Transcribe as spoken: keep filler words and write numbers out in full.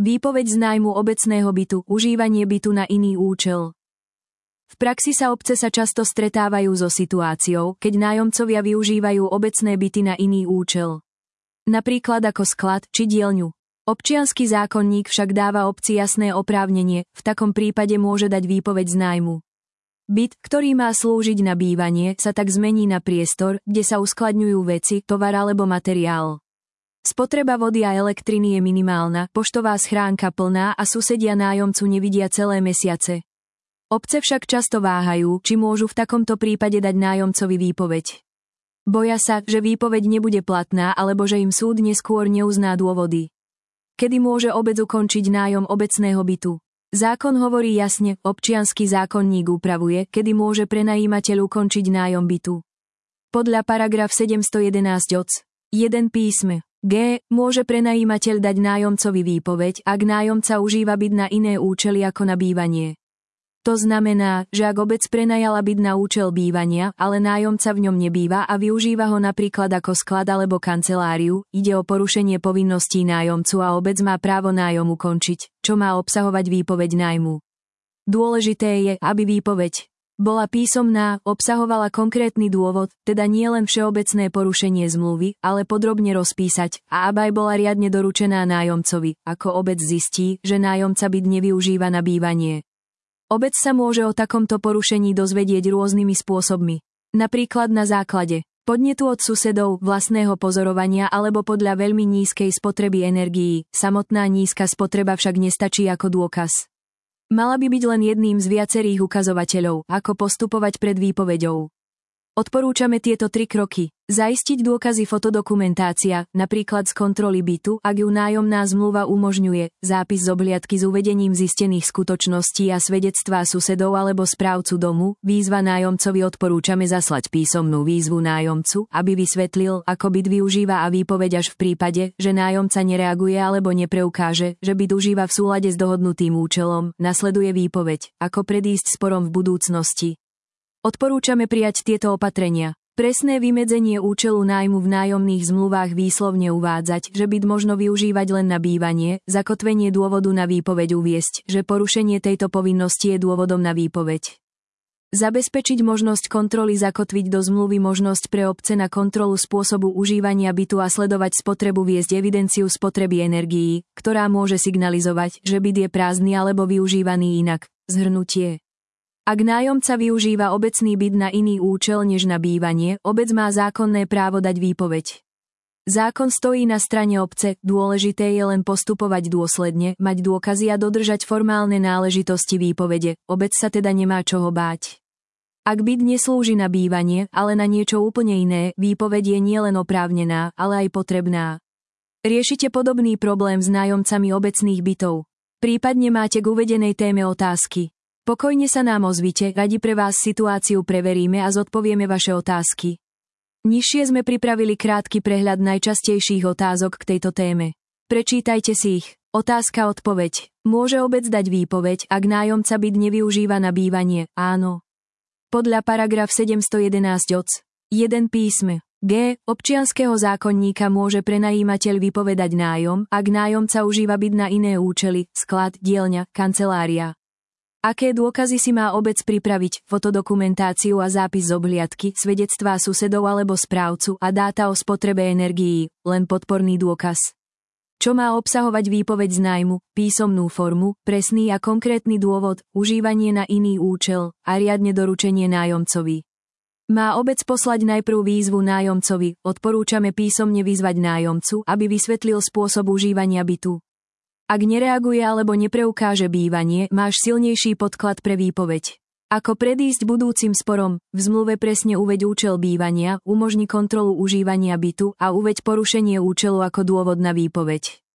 Výpoveď z nájmu obecného bytu, užívanie bytu na iný účel. V praxi sa obce sa často stretávajú so situáciou, keď nájomcovia využívajú obecné byty na iný účel. Napríklad ako sklad či dielňu. Občiansky zákonník však dáva obci jasné oprávnenie, v takom prípade môže dať výpoveď z nájmu. Byt, ktorý má slúžiť na bývanie, sa tak zmení na priestor, kde sa uskladňujú veci, tovar alebo materiál. Spotreba vody a elektriny je minimálna, poštová schránka plná a susedia nájomcu nevidia celé mesiace. Obce však často váhajú, či môžu v takomto prípade dať nájomcovi výpoveď. Boja sa, že výpoveď nebude platná alebo že im súd neskôr neuzná dôvody. Kedy môže obec ukončiť nájom obecného bytu? Zákon hovorí jasne, občiansky zákonník upravuje, kedy môže prenajímateľ ukončiť nájom bytu. Podľa paragraf sedemstojedenásť ods. jeden písm. G. Môže prenajímateľ dať nájomcovi výpoveď, ak nájomca užíva byt na iné účely ako na bývanie. To znamená, že ak obec prenajala byt na účel bývania, ale nájomca v ňom nebýva a využíva ho napríklad ako sklad alebo kanceláriu, ide o porušenie povinností nájomcu a obec má právo nájom ukončiť, čo má obsahovať výpoveď nájmu. Dôležité je, aby výpoveď bola písomná, obsahovala konkrétny dôvod, teda nie len všeobecné porušenie zmluvy, ale podrobne rozpísať, a aby aj bola riadne doručená nájomcovi, ako obec zistí, že nájomca byt nevyužíva na bývanie. Obec sa môže o takomto porušení dozvedieť rôznymi spôsobmi. Napríklad na základe podnetu od susedov, vlastného pozorovania alebo podľa veľmi nízkej spotreby energií. Samotná nízka spotreba však nestačí ako dôkaz. Mala by byť len jedným z viacerých ukazovateľov, ako postupovať pred výpoveďou. Odporúčame tieto tri kroky. Zaistiť dôkazy fotodokumentácia, napríklad z kontroly bytu, ak ju nájomná zmluva umožňuje, zápis z obhliadky s uvedením zistených skutočností a svedectvá susedov alebo správcu domu, výzva nájomcovi odporúčame zaslať písomnú výzvu nájomcu, aby vysvetlil, ako byt využíva a výpoveď až v prípade, že nájomca nereaguje alebo nepreukáže, že byt užíva v súlade s dohodnutým účelom, nasleduje výpoveď, ako predísť sporom v budúcnosti. Odporúčame prijať tieto opatrenia. Presné vymedzenie účelu nájmu v nájomných zmluvách výslovne uvádzať, že byt možno využívať len na bývanie, zakotvenie dôvodu na výpoveď uviesť, že porušenie tejto povinnosti je dôvodom na výpoveď. Zabezpečiť možnosť kontroly, zakotviť do zmluvy možnosť pre obce na kontrolu spôsobu užívania bytu a sledovať spotrebu, viesť evidenciu spotreby energií, ktorá môže signalizovať, že byt je prázdny alebo využívaný inak. Zhrnutie. Ak nájomca využíva obecný byt na iný účel než na bývanie, obec má zákonné právo dať výpoveď. Zákon stojí na strane obce, dôležité je len postupovať dôsledne, mať dôkazy a dodržať formálne náležitosti výpovede, obec sa teda nemá čoho báť. Ak byt neslúži na bývanie, ale na niečo úplne iné, výpoveď je nielen oprávnená, ale aj potrebná. Riešite podobný problém s nájomcami obecných bytov. Prípadne máte k uvedenej téme otázky. Pokojne sa nám ozvite, radi pre vás situáciu preveríme a zodpovieme vaše otázky. Nižšie sme pripravili krátky prehľad najčastejších otázok k tejto téme. Prečítajte si ich. Otázka odpoveď. Môže obec dať výpoveď, ak nájomca byt nevyužíva na bývanie? Áno. Podľa paragraf sedemstojedenásť ods. jeden písm. G. Občianskeho zákonníka môže prenajímateľ vypovedať nájom, ak nájomca užíva byt na iné účely, sklad, dielňa, kancelária. Aké dôkazy si má obec pripraviť? Fotodokumentáciu a zápis z obhliadky, svedectvá susedov alebo správcu a dáta o spotrebe energií, len podporný dôkaz. Čo má obsahovať výpoveď z nájmu? Písomnú formu, presný a konkrétny dôvod, užívanie na iný účel a riadne doručenie nájomcovi. Má obec poslať najprv výzvu nájomcovi, odporúčame písomne vyzvať nájomcu, aby vysvetlil spôsob užívania bytu. Ak nereaguje alebo nepreukáže bývanie, máš silnejší podklad pre výpoveď. Ako predísť budúcim sporom? V zmluve presne uveď účel bývania, umožni kontrolu užívania bytu a uveď porušenie účelu ako dôvod na výpoveď.